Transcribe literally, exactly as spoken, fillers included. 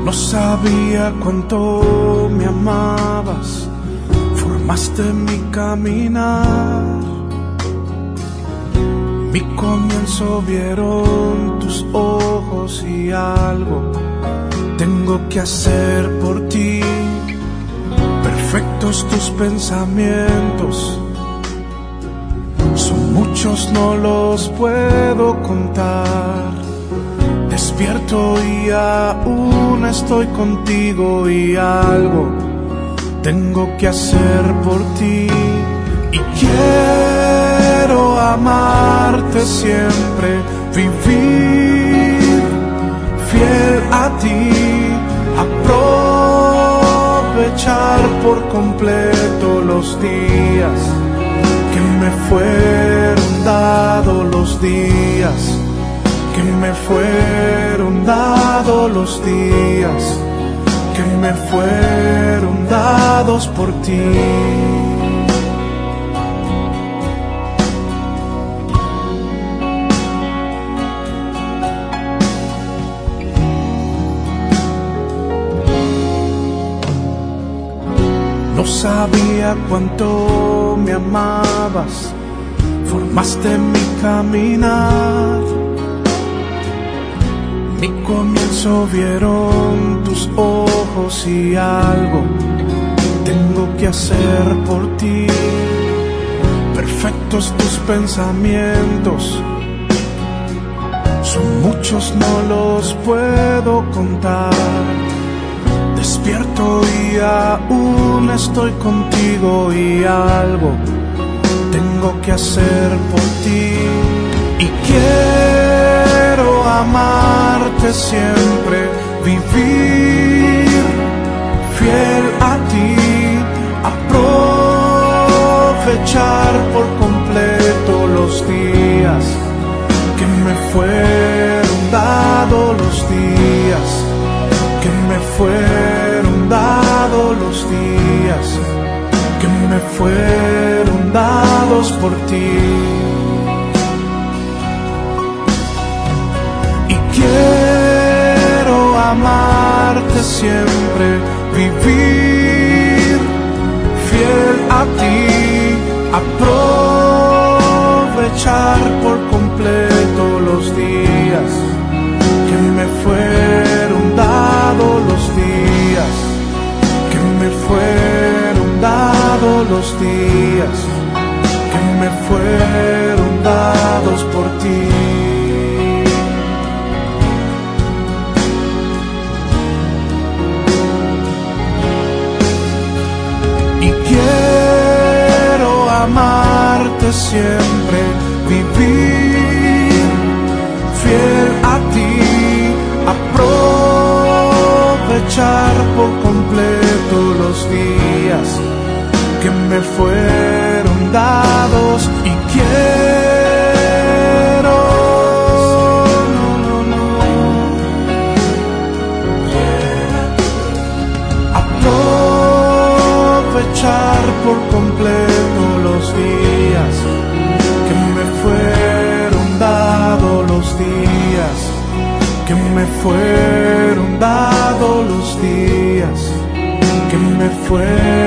No sabía cuánto me amabas, formaste mi caminar. Mi comienzo vieron tus ojos y algo tengo que hacer por ti. Perfectos tus pensamientos, son muchos, no los puedo contar. Despierto y aún estoy contigo y algo tengo que hacer por ti. Y quiero amarte siempre, vivir fiel a ti, aprovechar por completo los días que me fueron dados, los días que me fueron dados, los días que me fueron dados por ti. No sabía cuánto me amabas, formaste mi caminar. Mi comienzo vieron tus ojos y algo tengo que hacer por ti. Perfectos tus pensamientos, son muchos, no los puedo contar. Despierto y aún estoy contigo y algo tengo que hacer por ti. Y quiero amarte siempre, vivir fiel a ti, aprovechar por completo los días que me fueron dados, los días que me fueron dados, los días que me fueron dados por ti. Y quiero amarte siempre, vivir fiel a ti, aprovechar por completo los días que me fueron dados, los días que me fueron dados, los días que me fueron dados por ti. Y quiero amarte siempre, vivir fiel a ti, aprovechar por completo los días que me fueron dados. Y quiero no, no, no, aprovechar por completo los días que me fueron dados, los días que me fueron dados, los días que me fueron